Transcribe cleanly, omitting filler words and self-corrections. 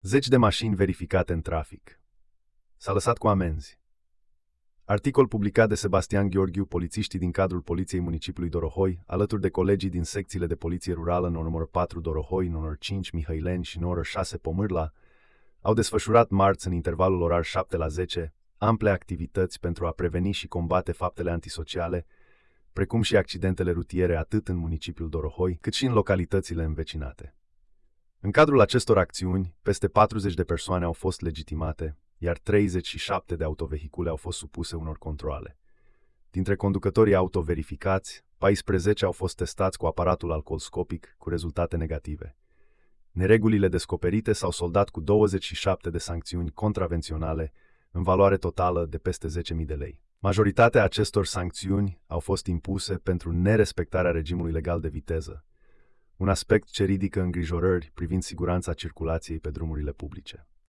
Zeci de mașini verificate în trafic. S-a lăsat cu amenzi. Articol publicat de Sebastian Gheorghiu, polițiștii din cadrul Poliției Municipiului Dorohoi, alături de colegii din secțiile de poliție rurală în numărul 4 Dorohoi, numărul 5 Mihăileni și numărul 6 Pomârla, au desfășurat marți în intervalul orar 7 la 10 ample activități pentru a preveni și combate faptele antisociale, precum și accidentele rutiere atât în municipiul Dorohoi, cât și în localitățile învecinate. În cadrul acestor acțiuni, peste 40 de persoane au fost legitimate, iar 37 de autovehicule au fost supuse unor controale. Dintre conducătorii autoverificați, 14 au fost testați cu aparatul alcoolscopic cu rezultate negative. Neregulile descoperite s-au soldat cu 27 de sancțiuni contravenționale, în valoare totală de peste 10.000 de lei. Majoritatea acestor sancțiuni au fost impuse pentru nerespectarea regimului legal de viteză, un aspect ce ridică îngrijorări privind siguranța circulației pe drumurile publice.